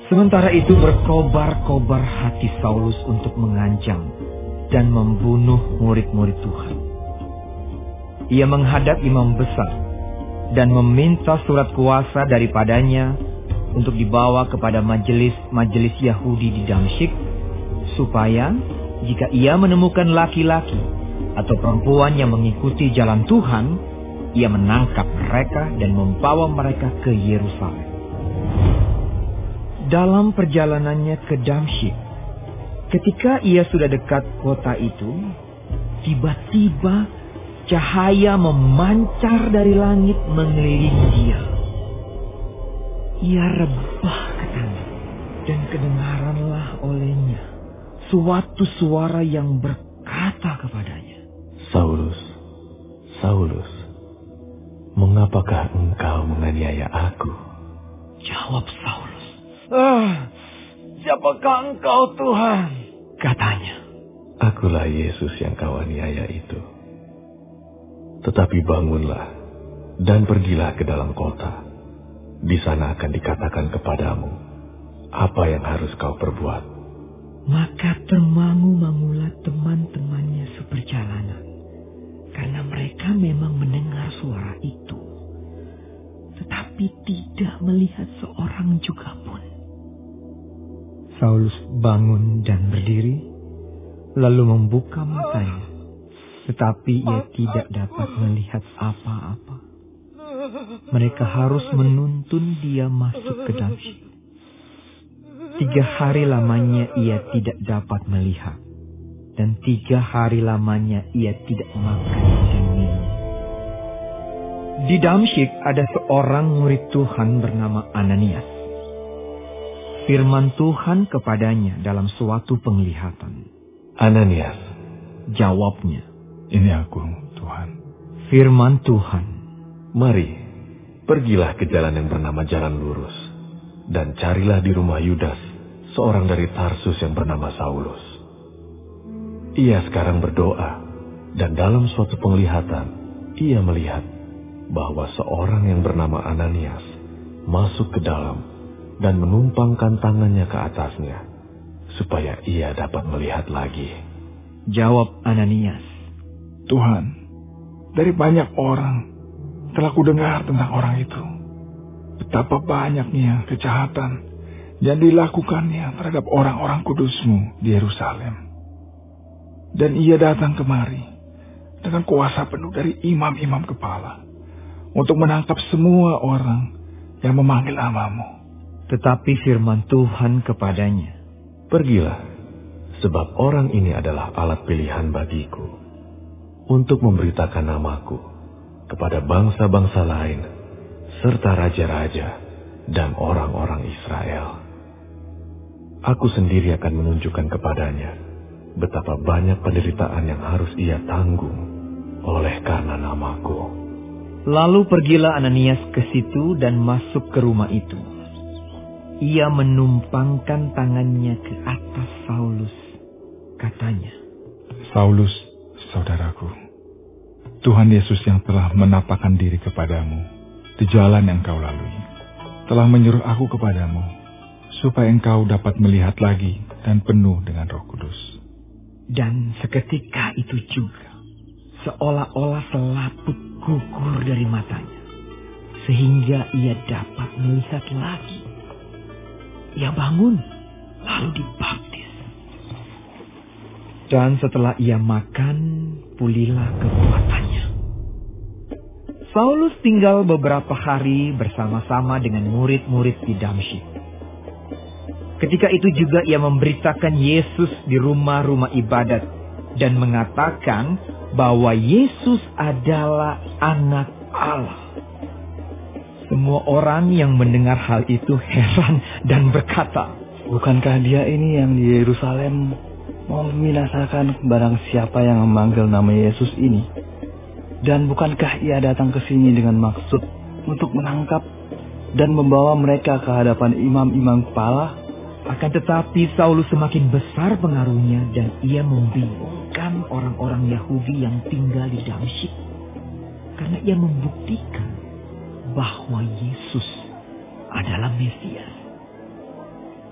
Sementara itu berkobar-kobar hati Saulus untuk mengancam dan membunuh murid-murid Tuhan. Ia menghadap imam besar dan meminta surat kuasa daripadanya untuk dibawa kepada majelis-majelis Yahudi di Damsyik, supaya jika ia menemukan laki-laki atau perempuan yang mengikuti jalan Tuhan, ia menangkap mereka dan membawa mereka ke Yerusalem. Dalam perjalanannya ke Damsyik, ketika ia sudah dekat kota itu, tiba-tiba cahaya memancar dari langit mengelilingi dia. Ia rebah ke tanah, dan kedengaranlah olehnya suatu suara yang berkata kepadanya, Saulus, Saulus, mengapakah engkau menganiaya aku? Jawab Saulus, siapakah engkau Tuhan? Katanya, Akulah Yesus yang kau aniaya itu. Tetapi bangunlah dan pergilah ke dalam kota. Di sana akan dikatakan kepadamu apa yang harus kau perbuat. Maka termangu-mangulah teman-temannya seperjalanan, karena mereka memang mendengar suara itu, tetapi tidak melihat seorang juga pun. Saulus bangun dan berdiri, lalu membuka matanya, tetapi ia tidak dapat melihat apa-apa. Mereka harus menuntun dia masuk ke Damsyik. 3 hari lamanya ia tidak dapat melihat, dan 3 hari lamanya ia tidak makan dan minum. Di Damsyik ada seorang murid Tuhan bernama Ananias. Firman Tuhan kepadanya dalam suatu penglihatan. Ananias, Jawabnya, Ini aku, Tuhan. Firman Tuhan, mari, pergilah ke jalan yang bernama Jalan Lurus, dan carilah di rumah Yudas, seorang dari Tarsus yang bernama Saulus. Ia sekarang berdoa, dan dalam suatu penglihatan, ia melihat bahwa seorang yang bernama Ananias masuk ke dalam dan menumpangkan tangannya ke atasnya, supaya ia dapat melihat lagi. Jawab Ananias, Tuhan, dari banyak orang telah kudengar tentang orang itu. Betapa banyaknya kejahatan yang dilakukannya terhadap orang-orang kudus-Mu di Yerusalem. Dan ia datang kemari dengan kuasa penuh dari imam-imam kepala untuk menangkap semua orang yang memanggil nama-Mu. tetapi firman Tuhan kepadanya, Pergilah, sebab orang ini adalah alat pilihan bagiku, untuk memberitakan namaku kepada bangsa-bangsa lain, serta raja-raja dan orang-orang Israel. Aku sendiri akan menunjukkan kepadanya betapa banyak penderitaan yang harus ia tanggung oleh karena namaku. Lalu pergilah Ananias ke situ dan masuk ke rumah itu. Ia menumpangkan tangannya ke atas Saulus. Katanya, Saulus, saudaraku, Tuhan Yesus yang telah menampakkan diri kepadamu di jalan yang kau lalui, telah menyuruh aku kepadamu, supaya engkau dapat melihat lagi dan penuh dengan Roh Kudus. dan seketika itu juga, seolah-olah selaput gugur dari matanya, sehingga ia dapat melihat lagi. Ia bangun, lalu dibaptis. Dan setelah ia makan, pulihlah kekuatannya. Saulus tinggal beberapa hari bersama-sama dengan murid-murid di Damsyik. Ketika itu juga ia memberitakan Yesus di rumah-rumah ibadat dan mengatakan bahwa Yesus adalah Anak Allah. Semua orang yang mendengar hal itu heran dan berkata, Bukankah dia ini yang di Yerusalem mau membinasakan barang siapa yang memanggil nama Yesus ini? Dan bukankah ia datang ke sini dengan maksud untuk menangkap dan membawa mereka ke hadapan imam-imam kepala? Akan tetapi Saulus semakin besar pengaruhnya dan ia membingungkan orang-orang Yahudi yang tinggal di Damsyik, karena ia membuktikan bahwa Yesus adalah Mesias.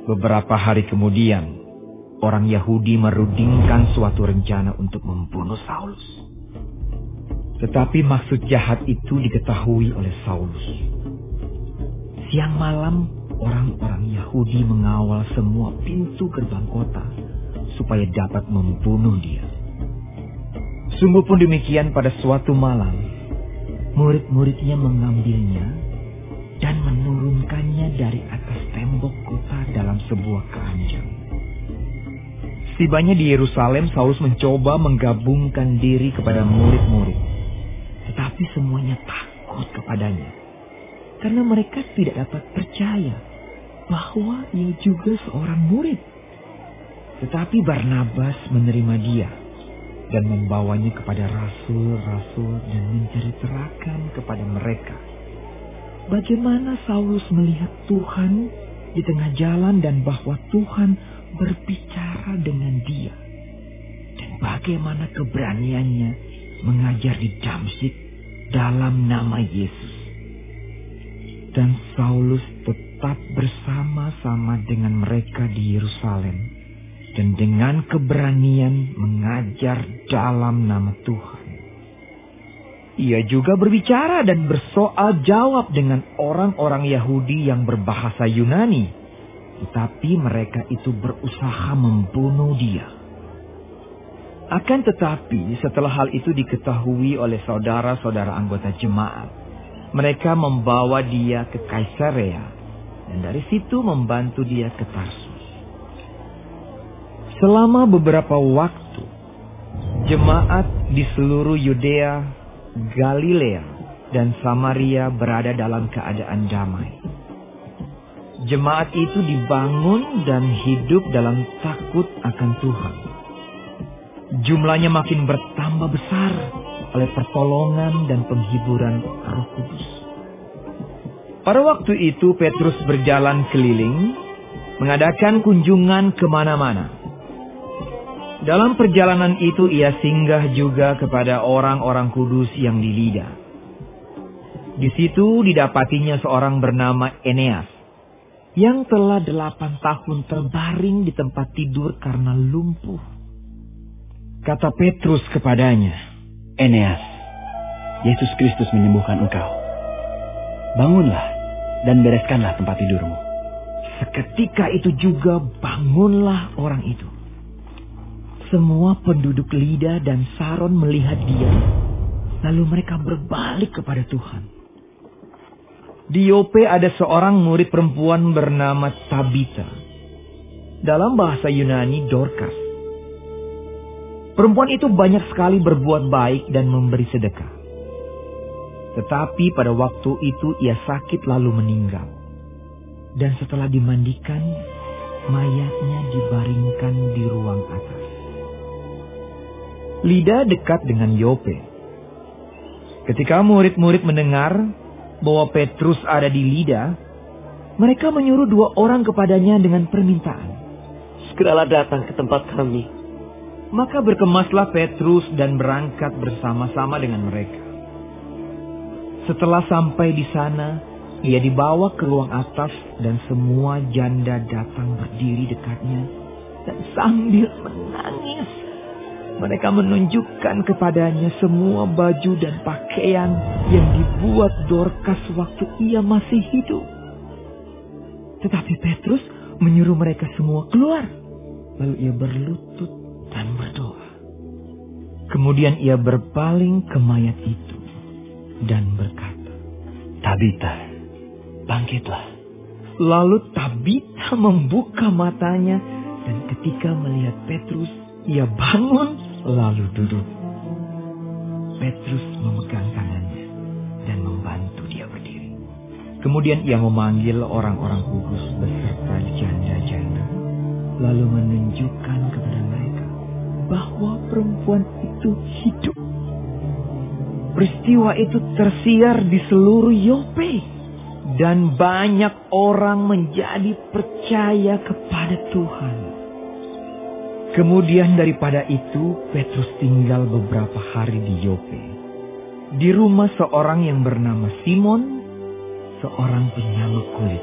Beberapa hari kemudian, orang Yahudi merundingkan suatu rencana untuk membunuh Saulus. Tetapi maksud jahat itu diketahui oleh Saulus. Siang malam, orang-orang Yahudi mengawal semua pintu gerbang kota supaya dapat membunuh dia. Sungguh pun demikian pada suatu malam, murid-muridnya mengambilnya dan menurunkannya dari atas tembok kota dalam sebuah keranjang. Setibanya di Yerusalem, Saulus mencoba menggabungkan diri kepada murid-murid. Tetapi semuanya takut kepadanya. Karena mereka tidak dapat percaya bahwa ia juga seorang murid. Tetapi Barnabas menerima dia dan membawanya kepada rasul-rasul dan menceritakan kepada mereka bagaimana Saulus melihat Tuhan di tengah jalan dan bahwa Tuhan berbicara dengan dia. Dan bagaimana keberaniannya mengajar di Damsyik dalam nama Yesus. Dan Saulus tetap bersama-sama dengan mereka di Yerusalem. Dan dengan keberanian mengajar dalam nama Tuhan. Ia juga berbicara dan bersoal jawab dengan orang-orang Yahudi yang berbahasa Yunani. Tetapi mereka itu berusaha membunuh dia. Akan tetapi setelah hal itu diketahui oleh saudara-saudara anggota jemaat, mereka membawa dia ke Kaisarea dan dari situ membantu dia ke Tarsus. Selama beberapa waktu, jemaat di seluruh Yudea, Galilea, dan Samaria berada dalam keadaan damai. Jemaat itu dibangun dan hidup dalam takut akan Tuhan. Jumlahnya makin bertambah besar oleh pertolongan dan penghiburan Roh Kudus. Pada waktu itu Petrus berjalan keliling, mengadakan kunjungan kemana-mana. Dalam perjalanan itu ia singgah juga kepada orang-orang kudus yang di Lida. Di situ didapatinya seorang bernama Eneas, yang telah 8 tahun terbaring di tempat tidur karena lumpuh. Kata Petrus kepadanya, Eneas, Yesus Kristus menyembuhkan engkau. Bangunlah dan bereskanlah tempat tidurmu. Seketika itu juga bangunlah orang itu. Semua penduduk Lida dan Saron melihat dia, lalu mereka berbalik kepada Tuhan. Di Yope ada seorang murid perempuan bernama Tabita. Dalam bahasa Yunani, Dorcas. Perempuan itu banyak sekali berbuat baik dan memberi sedekah. Tetapi pada waktu itu ia sakit lalu meninggal. Dan setelah dimandikan, mayatnya dibaringkan di ruang atas. Lida dekat dengan Yope. Ketika murid-murid mendengar bahwa Petrus ada di Lida, mereka menyuruh 2 orang kepadanya dengan permintaan. Segeralah datang ke tempat kami. Maka berkemaslah Petrus dan berangkat bersama-sama dengan mereka. Setelah sampai di sana, ia dibawa ke ruang atas dan semua janda datang berdiri dekatnya dan sambil menangis. Mereka menunjukkan kepadanya semua baju dan pakaian yang dibuat Dorcas waktu ia masih hidup. Tetapi Petrus menyuruh mereka semua keluar. Lalu ia berlutut dan berdoa. Kemudian ia berpaling ke mayat itu dan berkata, Tabita, bangkitlah. Lalu Tabita membuka matanya dan ketika melihat Petrus, ia bangun lalu duduk. Petrus memegang tangannya dan membantu dia berdiri. Kemudian ia memanggil orang-orang kudus beserta janda-janda, lalu menunjukkan kepada mereka bahwa perempuan itu hidup. Peristiwa itu tersiar di seluruh Yope dan banyak orang menjadi percaya kepada Tuhan. Kemudian daripada itu, Petrus tinggal beberapa hari di Yope, di rumah seorang yang bernama Simon, seorang penyamak kulit.